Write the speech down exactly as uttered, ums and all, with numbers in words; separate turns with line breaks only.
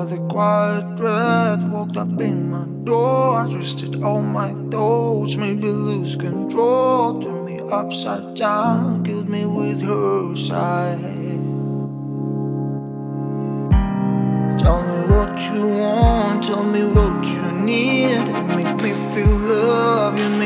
with a quiet dread. Walked up in my door, I twisted all my thoughts, made me lose control, turned me upside down, killed me with her side. Tell me what you want, tell me what you need, make me feel love, you